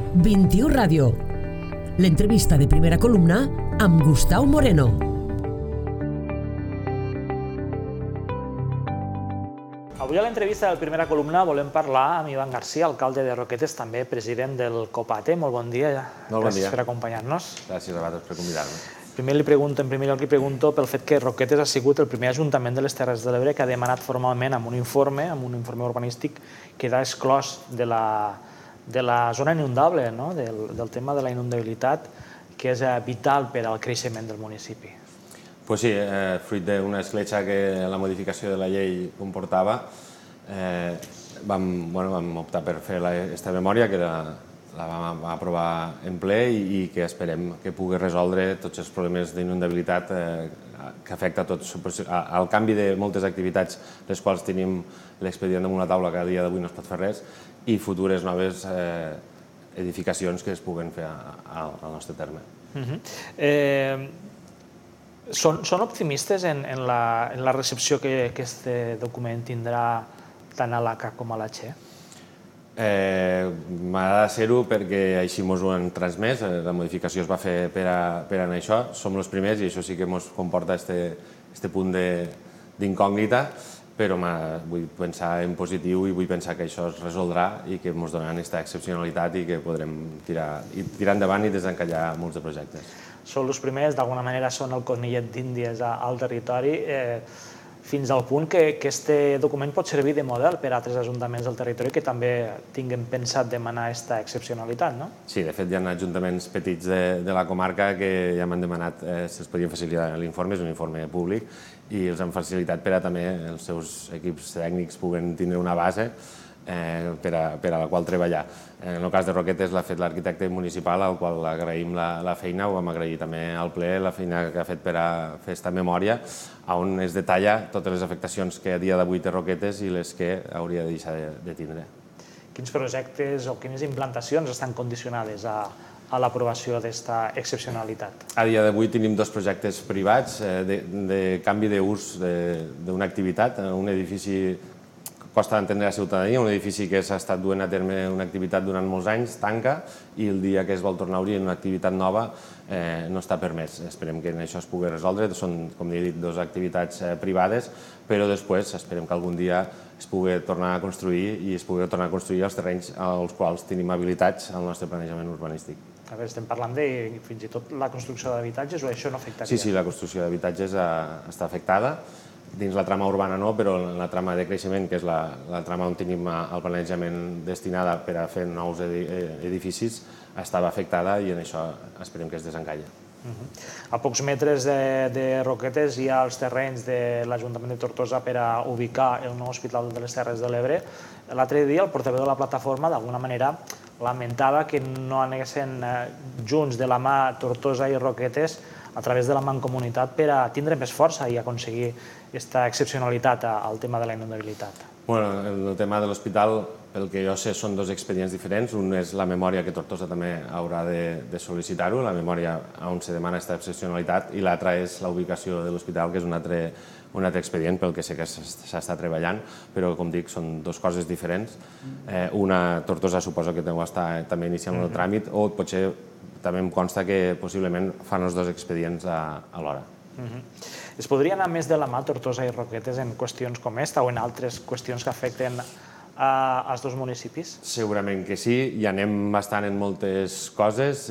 21 Ràdio. L'entrevista de primera columna amb Gustau Moreno. Avui a l'entrevista de primera columna volem parlar amb Ivan García, alcalde de Roquetes, també president del COPATE. Molt bon dia. Molt bon dia. Gràcies per acompanyar-nos. Gràcies a vosaltres per convidar-me. En primer lloc li pregunto pel fet que Roquetes ha sigut el primer ajuntament de les Terres de l'Ebre que ha demanat formalment amb un informe urbanístic, quedar exclòs de la zona inundable, del tema de la inundabilitat, que és vital per al creixement del municipi. Doncs sí, fruit d'una escletxa que la modificació de la llei comportava, vam optar per fer aquesta memòria, que la vam aprovar en ple i que esperem que pugui resoldre tots els problemes d'inundabilitat que afecta al canvi de moltes activitats, les quals tenim l'expedient damunt la taula, que a dia d'avui no es pot fer res, i futures noves edificacions que es puguen fer al nostre terme. Són optimistes en la recepció que aquest document tindrà tant a l'ACA com a la Che? M'agrada ser-ho perquè així ens ho han transmès, la modificació es va fer per a això, som els primers i això sí que ens comporta aquest punt d'incògnita, però vull pensar en positiu i vull pensar que això es resoldrà i que ens donaran aquesta excepcionalitat i que podrem tirar endavant i desencallar molts de projectes. Són els primers, d'alguna manera són el conillet d'Índies al territori, fins al punt que aquest document pot servir de model per a altres ajuntaments del territori que també tinguin pensat demanar aquesta excepcionalitat, no? Sí, de fet hi ha ajuntaments petits de la comarca que ja m'han demanat si els podien facilitar l'informe, és un informe públic, i els han facilitat per a també els seus equips tècnics puguen tindre una base per a la qual treballar. En el cas de Roquetes l'ha fet l'arquitecte municipal, al qual agraïm la feina, ho vam agrair també al ple, la feina que ha fet per a fer aquesta memòria, on es detalla totes les afectacions que a dia d'avui té Roquetes i les que hauria de deixar de tindre. Quins projectes o quines implantacions estan condicionades a l'aprovació d'aquesta excepcionalitat? A dia d'avui tenim dos projectes privats de canvi d'ús d'una activitat, un edifici costa d'entendre a la ciutadania, un edifici que s'ha estat duent a terme una activitat durant molts anys, tanca, i el dia que es vol tornar a obrir una activitat nova no està permès. Esperem que això es pugui resoldre. Són, com he dit, dues activitats privades, però després esperem que algun dia es pugui tornar a construir i es pugui tornar a construir els terrenys als quals tenim habilitats al nostre planejament urbanístic. A veure, estem parlant de fins i tot la construcció d'habitatges o això no afectaria? Sí, la construcció d'habitatges està afectada. Dins la trama urbana no, però en la trama de creixement, que és la trama on tenim el planejament destinada per a fer nous edificis, estava afectada i en això esperem que es desencalli. A pocs metres de Roquetes hi ha els terrenys de l'Ajuntament de Tortosa per a ubicar el nou Hospital de les Terres de l'Ebre. L'altre dia el portaveu de la plataforma d'alguna manera lamentava que no anessin junts de la mà Tortosa i Roquetes a través de la mancomunitat per a tindre més força i aconseguir aquesta excepcionalitat al tema de la inundabilitat. El tema de l'hospital, pel que jo sé, són dos expedients diferents. Un és la memòria que Tortosa també haurà de sol·licitar-ho, la memòria on se demana aquesta excepcionalitat, i l'altra és la ubicació de l'hospital, que és un altre expedient pel que sé que s'està treballant, però, com dic, són dues coses diferents. Una, Tortosa suposo que deu estar també iniciant el tràmit, o potser també em consta que possiblement fan els dos expedients alhora. Es podria anar més de la mà Tortosa i Roquetes en qüestions com aquesta o en altres qüestions que afecten als dos municipis? Segurament que sí, hi anem bastant en moltes coses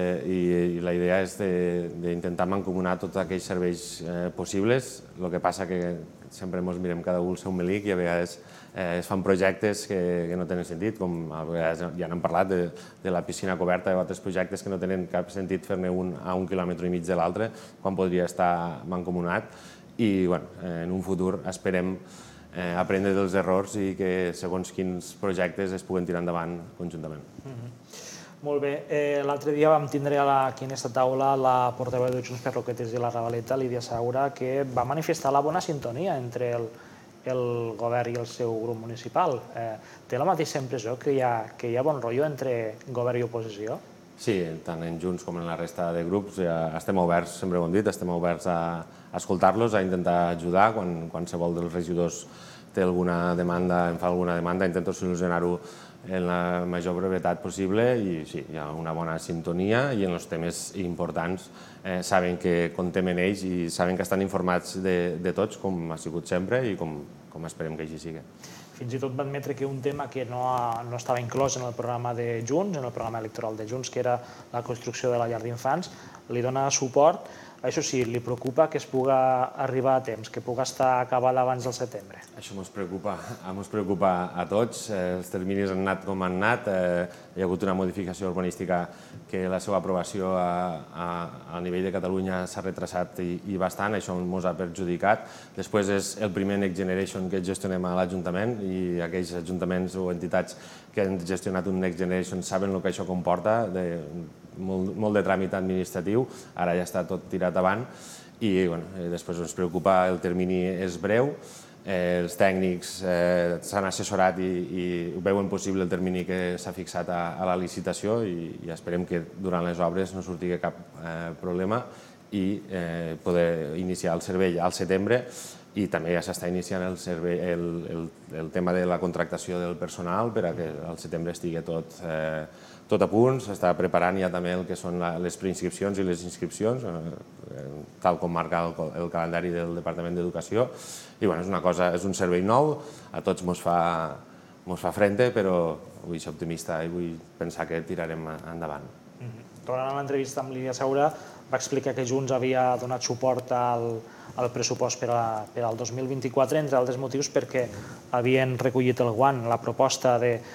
i la idea és d'intentar mancomunar tots aquells serveis possibles. El que passa que sempre ens mirem cada un el seu melic i a vegades es fan projectes que no tenen sentit, com a vegades ja n'hem parlat de la piscina coberta i altres projectes que no tenen cap sentit fer-ne un a 1,5 quilòmetres de l'altre, quan podria estar mancomunat. I en un futur esperem aprendre dels errors i que segons quins projectes es puguen tirar endavant conjuntament. Molt bé. L'altre dia vam tindre aquí en aquesta taula la portaveu de Junts per Roquetes i la Ravaleta, Lídia Saura, que va manifestar la bona sintonia entre el govern i el seu grup municipal. Té la mateixa impressió que hi ha bon rotllo entre govern i oposició? Sí, tant en Junts com en la resta de grups estem oberts, sempre ho hem dit, estem oberts a escoltar-los, a intentar ajudar quan qualsevol dels regidors té alguna demanda, em fa alguna demanda, intento solucionar-ho en la major brevetat possible i sí, hi ha una bona sintonia i en els temes importants saben que comptem en ells i saben que estan informats de tots, com ha sigut sempre i com esperem que així sigui. Fins i tot va admetre que un tema que no estava inclòs en el programa de Junts, en el programa electoral de Junts, que era la construcció de la llar d'infants, li dona suport. Això sí, li preocupa que es pugui arribar a temps, que pugui estar acabada abans del setembre. Això ens preocupa a tots. Els terminis han anat com han anat. Hi ha hagut una modificació urbanística que la seva aprovació a nivell de Catalunya s'ha retrasat i bastant. Això ens ha perjudicat. Després és el primer Next Generation que gestionem a l'Ajuntament i aquells ajuntaments o entitats que han gestionat un Next Generation saben el que això comporta, molt de tràmit administratiu, ara ja està tot tirat avant i després ens preocupa, el termini és breu, els tècnics s'han assessorat i veuen possible el termini que s'ha fixat a la licitació i esperem que durant les obres no surti cap problema i poder iniciar el servei al setembre i també ja s'està iniciant el tema de la contractació del personal per a que al setembre estigui tot a punt, s'està preparant ja també el que són les preinscripcions i les inscripcions, tal com marca el calendari del Departament d'Educació. I és un servei nou, a tots ens fa frente, però vull ser optimista i vull pensar que tirarem endavant. Tornant a l'entrevista amb Lídia Saura, va explicar que Junts havia donat suport al pressupost per al 2024, entre altres motius perquè havien recollit el guant, la proposta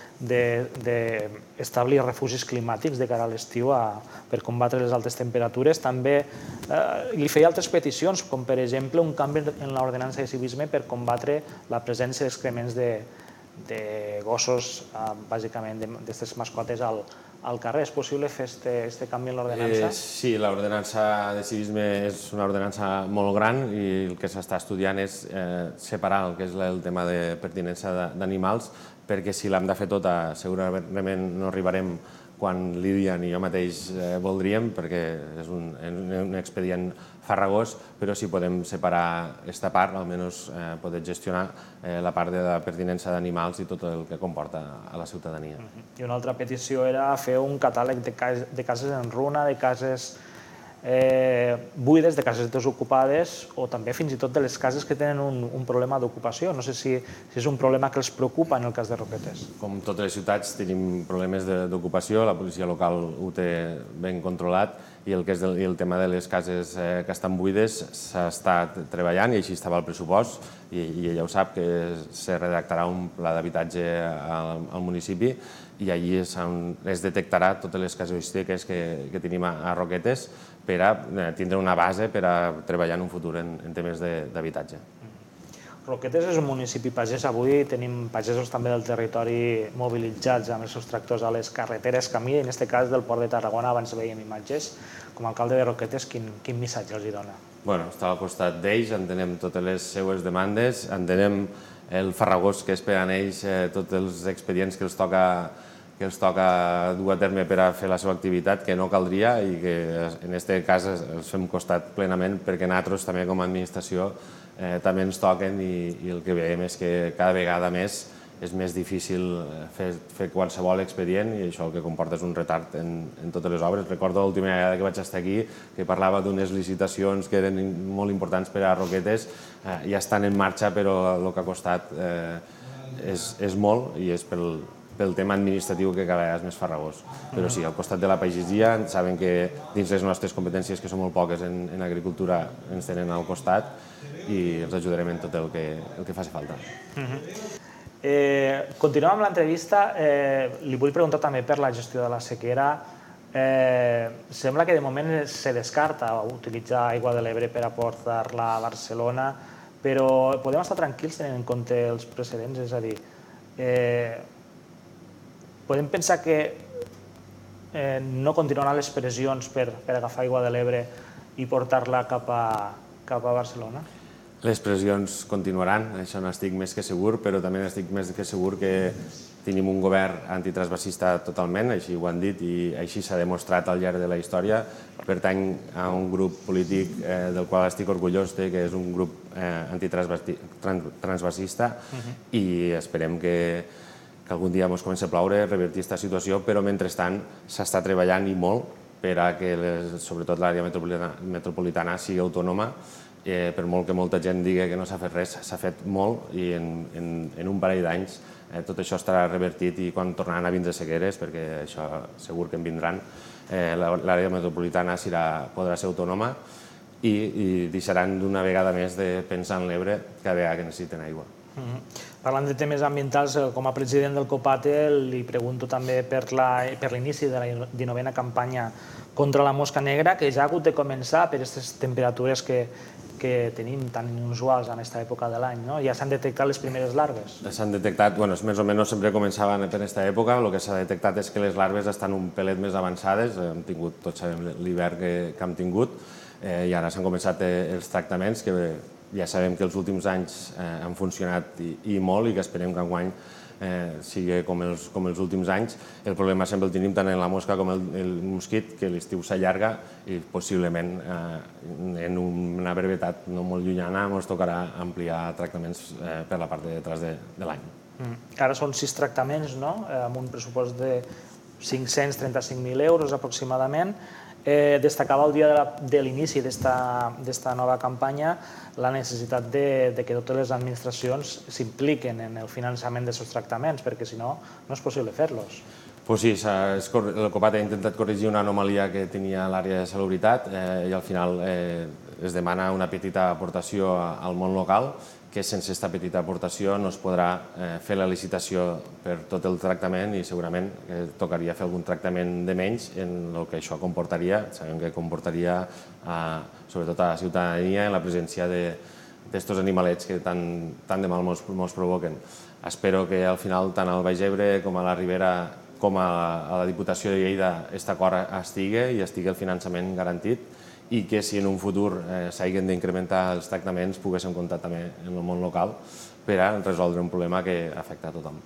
d'establir refugis climàtics de cara a l'estiu per combatre les altes temperatures. També li feia altres peticions, com per exemple un canvi en l'ordenança de civisme per combatre la presència d'excrements de gossos, bàsicament d'aquestes mascotes al carrer. És possible fer aquest canvi en l'ordenança? Sí, l'ordenança de civisme és una ordenança molt gran i el que s'està estudiant és separar el que és el tema de pertinença d'animals, perquè si l'hem de fer tota segurament no arribarem quan Lídia ni jo mateix voldríem, perquè és un expedient farragós, però si podem separar aquesta part, almenys poder gestionar la part de la pertinença d'animals i tot el que comporta a la ciutadania. I una altra petició era fer un catàleg de cases en runa, de cases buides, de cases desocupades o també fins i tot de les cases que tenen un problema d'ocupació. No sé si és un problema que els preocupa en el cas de Roquetes. Com totes les ciutats tenim problemes d'ocupació, la policia local ho té ben controlat i el tema de les cases que estan buides s'està treballant i així estava el pressupost i ella ho sap que se redactarà un pla d'habitatge al municipi i allí es detectarà totes les casuístiques que tenim a Roquetes per a tindre una base per a treballar en un futur en temes d'habitatge. Roquetes és un municipi pagès. Avui tenim pagesos també del territori mobilitzats amb els seus tractors a les carreteres camí, en aquest cas del Port de Tarragona, abans veiem imatges. Com a alcalde de Roquetes, quin missatge els dona? Està al costat d'ells, entenem totes les seues demandes, entenem el farragós que esperen ells, tots els expedients que els toca dur a terme per a fer la seva activitat, que no caldria i que en aquest cas els fem costat plenament perquè nosaltres també com a administració també ens toquen i el que veiem és que cada vegada més és més difícil fer qualsevol expedient i això el que comporta és un retard en totes les obres. Recordo l'última vegada que vaig estar aquí que parlava d'unes licitacions que eren molt importants per a Roquetes, ja estan en marxa però el que ha costat és molt i és pel tema administratiu que cada vegada és més farragós. Però sí, al costat de la pagesia saben que dins les nostres competències, que són molt poques en agricultura, ens tenen al costat i els ajudarem en tot el que faci falta. Continuem amb l'entrevista. Li vull preguntar també per la gestió de la sequera. Sembla que de moment se descarta utilitzar aigua de l'Ebre per aportar-la a Barcelona, però podem estar tranquils tenint en compte els precedents? És a dir, podem pensar que no continuaran les pressions per agafar aigua de l'Ebre i portar-la cap a Barcelona? Les pressions continuaran, això n'estic més que segur, però també n'estic més que segur que tenim un govern antitransvasista totalment, així ho han dit i així s'ha demostrat al llarg de la història. Pertany a un grup polític del qual estic orgullós que és un grup antitransvasista i esperem que algun dia ens comenci a ploure, revertir aquesta situació, però mentrestant s'està treballant i molt per a que sobretot l'àrea metropolitana sigui autònoma. Per molt que molta gent digui que no s'ha fet res, s'ha fet molt i en un parell d'anys tot això estarà revertit i quan tornaran a vindre sequeres, perquè això segur que en vindran, l'àrea metropolitana podrà ser autònoma i deixaran d'una vegada més de pensar en l'Ebre cada vegada que necessiten aigua. Parlant de temes ambientals, com a president del COPATE, li pregunto també per l'inici de la 19a campanya contra la mosca negra, que ja ha hagut de començar per aquestes temperatures que tenim tan inusuals en aquesta època de l'any. Ja s'han detectat les primeres larves? S'han detectat, més o menys sempre començaven per aquesta època. El que s'ha detectat és que les larves estan un pelet més avançades. Hem tingut, tots sabem, l'hivern que hem tingut i ara s'han començat els tractaments que ja sabem que els últims anys han funcionat i molt i que esperem que enguany sigui com els últims anys. El problema sempre el tenim tant en la mosca com el mosquit, que l'estiu s'allarga i possiblement en una brevetat no molt llunyana ens tocarà ampliar tractaments per la part de detrás de l'any. Ara són 6 tractaments, amb un pressupost de 535.000 euros aproximadament. Destacava el dia de l'inici d'esta nova campanya la necessitat de que totes les administracions s'impliquen en el finançament d'aquests tractaments, perquè si no, no és possible fer-los. Doncs sí, el COPATE ha intentat corregir una anomalia que tenia l'àrea de salubritat i al final es demana una petita aportació al món local, que sense aquesta petita aportació no es podrà fer la licitació per tot el tractament i segurament tocaria fer algun tractament de menys en el que això comportaria. Sabem que comportaria sobretot a la ciutadania en la presència d'estos animalets que tant de mal ens provoquen. Espero que al final tant al Baix Ebre com a la Ribera com a la Diputació de Lleida aquest acord estigui i estigui el finançament garantit i que si en un futur s'hagin d'incrementar els tractaments poguéssim comptar també en el món local per a resoldre un problema que afecta a tothom.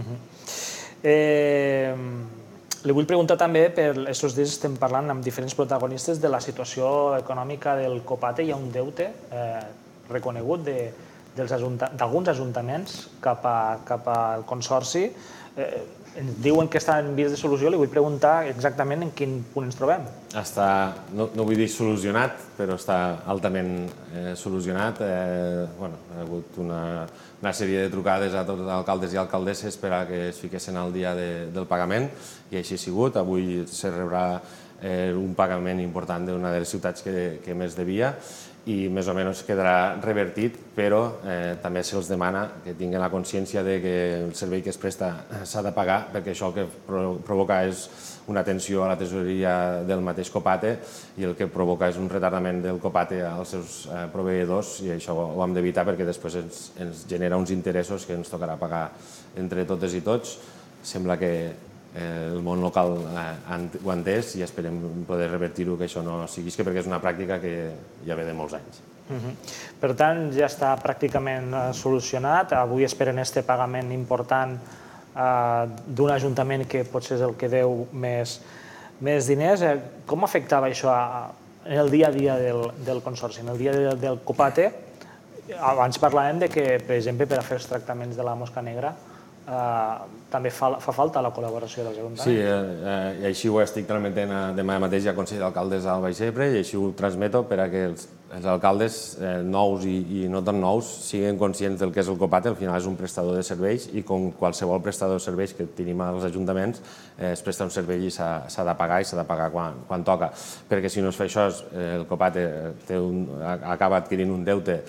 Li vull preguntar també, per aquests dies estem parlant amb diferents protagonistes de la situació econòmica del COPATE. Hi ha un deute reconegut d'alguns ajuntaments cap al Consorci. Ens diuen que està en vies de solució. Li vull preguntar exactament en quin punt ens trobem. Està, no vull dir solucionat, però està altament solucionat. Ha hagut una sèrie de trucades a tots els alcaldes i alcaldesses per a que es fiquessin al dia del pagament i així ha sigut. Avui se rebrà un pagament important d'una de les ciutats que més devia i més o menys quedarà revertit, però també se'ls demana que tinguin la consciència que el servei que es presta s'ha de pagar, perquè això el que provoca és una tensió a la tesoreria del mateix COPATE i el que provoca és un retardament del COPATE als seus proveïdors i això ho hem d'evitar perquè després ens genera uns interessos que ens tocarà pagar entre totes i tots. Sembla que el món local ho ha entès i esperem poder revertir-ho, que això no sigui, perquè és una pràctica que ja ve de molts anys. Per tant, ja està pràcticament solucionat. Avui esperen este pagament important d'un ajuntament que potser és el que deu més diners. Com afectava això en el dia a dia del Consorci, en el dia a dia del COPATE? Abans parlàvem que, per exemple, per a fer els tractaments de la mosca negra també fa falta la col·laboració dels ajuntaments. Sí, i així ho estic transmetent demà mateix al Consell d'Alcaldes al Baix Ebre i així ho transmeto per a que els alcaldes nous i no tan nous siguin conscients del que és el COPATE. Al final és un prestador de serveis i com qualsevol prestador de serveis que tenim als ajuntaments es presta un servei i s'ha de pagar i s'ha de pagar quan toca. Perquè si no es fa això, el COPATE acaba adquirint un deute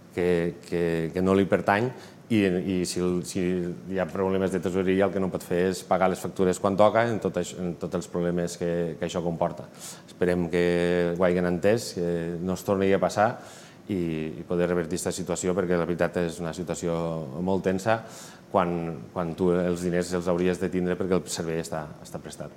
que no li pertany i si hi ha problemes de tesoreria el que no pot fer és pagar les factures quan toca en tots els problemes que això comporta. Esperem que ho hagin entès, que no es torni a passar i poder revertir aquesta situació perquè la veritat és una situació molt tensa quan tu els diners els hauries de tindre perquè el servei està prestat.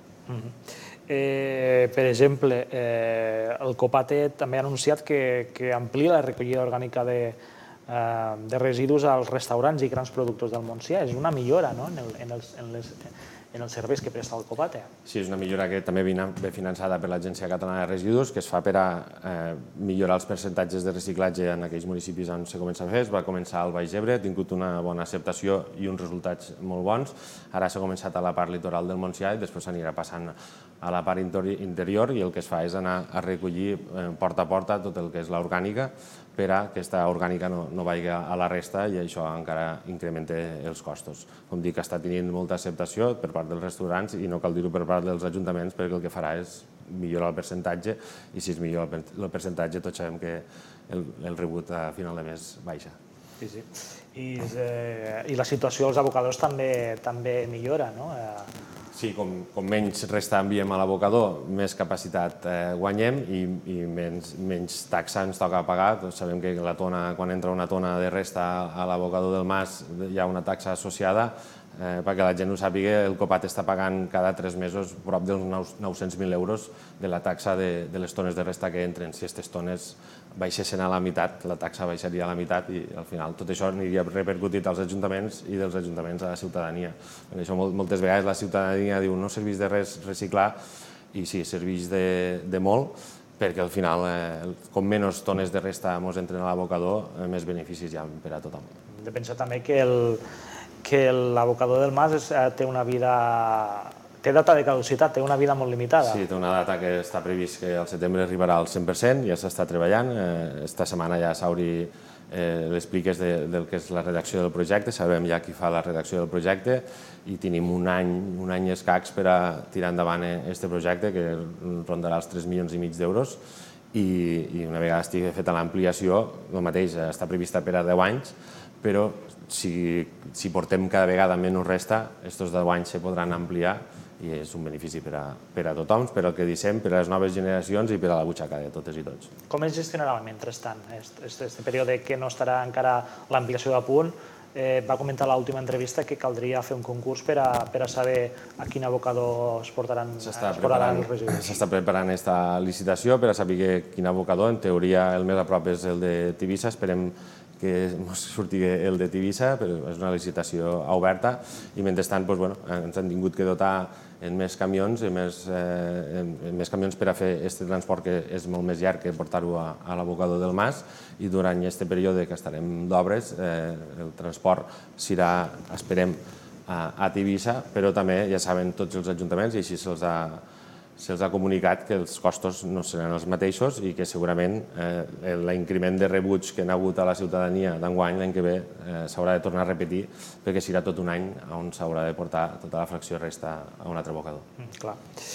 Per exemple, el COPATE també ha anunciat que amplia la recollida orgànica de residus als restaurants i grans productors del Montsià. És una millora, no?, en els serveis que presta el Copate. Sí, és una millora que també ve finançada per l'Agència Catalana de Residus, que es fa per a millorar els percentatges de reciclatge en aquells municipis on se comença a fer. Es va començar al Baix Ebre, ha tingut una bona acceptació i uns resultats molt bons. Ara s'ha començat a la part litoral del Montsià i després s'anirà passant a la part interior, i el que es fa és anar a recollir porta a porta tot el que és l'orgànica, per a que aquesta orgànica no vagi a la resta, i això encara incrementa els costos. Com dic, està tenint molta acceptació per part dels restaurants i no cal dir-ho per part dels ajuntaments, perquè el que farà és millorar el percentatge, i si es millora el percentatge tots sabem que el rebut a final de mes baixa. Sí. I la situació als abocadors també millora, no? Sí, com menys resta enviem a l'abocador, més capacitat guanyem i menys taxa ens toca pagar. Sabem que quan entra una tona de resta a l'abocador del Mas hi ha una taxa associada. Perquè la gent ho sàpiga, el Copat està pagant cada 3 mesos prop dels 900.000 euros de la taxa de les tones de resta que entren. Si aquestes tones baixessin a la meitat, la taxa baixaria a la meitat i al final tot això aniria repercutit als ajuntaments i dels ajuntaments a la ciutadania. Per això moltes vegades la ciutadania diu no serveix de res reciclar, i sí, serveix de molt, perquè al final com menys tones de resta ens entren a l'abocador, més beneficis hi ha per a tothom. Hem de pensar també que l'abocador del Mas té data de caducitat, té una vida molt limitada. Sí, té una data que està previst que al setembre arribarà al 100%, ja s'està treballant. Esta setmana ja s'obri les pliques del que és la redacció del projecte, sabem ja qui fa la redacció del projecte i tenim un any escacs per a tirar endavant aquest projecte, que rondarà els 3,5 milions d'euros, i una vegada estigui feta l'ampliació, el mateix, està prevista per a 10 anys, però si portem cada vegada menys resta, aquests 10 anys se podran ampliar i és un benefici per a tothom, per al que dissem, per a les noves generacions i per a la butxaca de totes i tots. Com es gestionarà mentrestant aquest període que no estarà encara l'ampliació a punt? Va comentar a l'última entrevista que caldria fer un concurs per a saber a quin abocador es portaran els residus. S'està preparant aquesta licitació per a saber quin abocador. En teoria el més a prop és el de Tivissa, esperem que ens surti el de Tivissa, però és una licitació oberta, i mentrestant ens han tingut que dotar en més camions per a fer aquest transport, que és molt més llarg que portar-ho a l'abocador del Mas, i durant aquest període que estarem d'obres el transport serà, esperem, a Tivissa, però també ja saben tots els ajuntaments, i així se'ls ha comunicat que els costos no seran els mateixos i que segurament l'increment de rebuig que n'ha hagut a la ciutadania d'enguany, l'any que ve, s'haurà de tornar a repetir, perquè serà tot un any on s'haurà de portar tota la fracció resta a un altre abocador. Clar.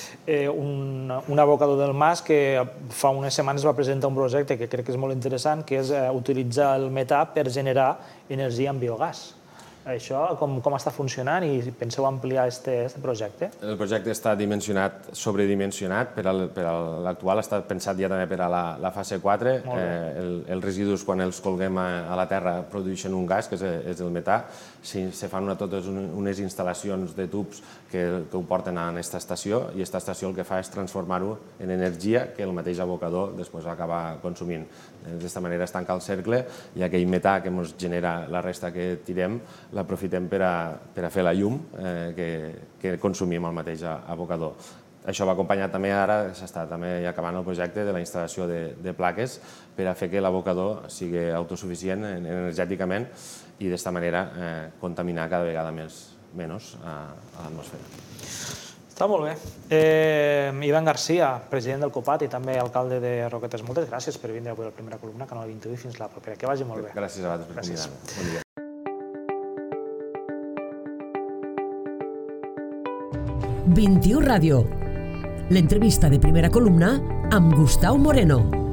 Un abocador del Mas que fa unes setmanes va presentar un projecte que crec que és molt interessant, que és utilitzar el metà per generar energia amb biogàs. Això com està funcionant i penseu ampliar aquest projecte? El projecte està sobredimensionat per a l'actual, està pensat ja també per a la fase 4. Els residus, quan els colguem a la terra, produeixen un gas, que és el metà. Se fan totes unes instal·lacions de tubs que ho porten a aquesta estació, i aquesta estació el que fa és transformar-ho en energia que el mateix abocador després acaba consumint. D'aquesta manera es tanca el cercle, i aquell metà que ens genera la resta que tirem l'aprofitem per a fer la llum que consumim al mateix abocador. Això va acompanyat també, ara s'està també acabant el projecte de la instal·lació de plaques per a fer que l'abocador sigui autosuficient energèticament i d'esta manera contaminar cada vegada menys a l'atmosfera. Està molt bé. Ivan Garcia, president del Copat i també alcalde de Roquetes, moltes gràcies per vindre avui a la primera columna, Canal 21, i fins la propera. Que vagi molt bé. Gràcies a vosaltres per convidar-me. Bon dia. 21 Ràdio. L'entrevista de primera columna amb Gustau Moreno.